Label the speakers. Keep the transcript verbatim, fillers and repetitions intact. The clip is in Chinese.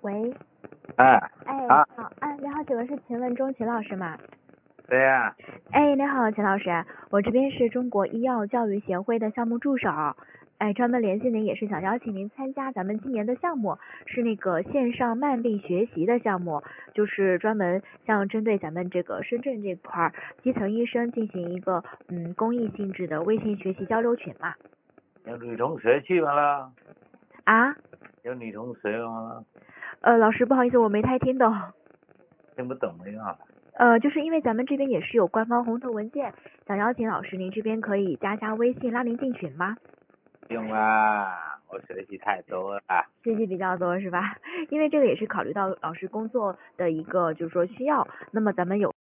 Speaker 1: 喂，
Speaker 2: 哎，
Speaker 1: 哎，
Speaker 2: 啊，
Speaker 1: 好，哎，你好，请问是秦文忠秦老师吗？
Speaker 2: 对呀、
Speaker 1: 哎，你好，秦老师，我这边是中国医药教育协会的项目助手，哎，专门联系您也是想邀请您参加咱们今年的项目，是那个线上慢病学习的项目，就是专门像针对咱们这个深圳这块儿基层医生进行一个嗯公益性质的微信学习交流群嘛。
Speaker 2: 有女同学去完了，
Speaker 1: 啊，
Speaker 2: 有女同学完了，
Speaker 1: 呃，老师不好意思，我没太听懂。
Speaker 2: 听不懂呀。
Speaker 1: 呃，就是因为咱们这边也是有官方红头文件，想邀请老师，您这边可以加加微信拉您进群吗？
Speaker 2: 不用啦，我学习太多了。
Speaker 1: 学习比较多是吧？因为这个也是考虑到老师工作的一个就是说需要，那么咱们有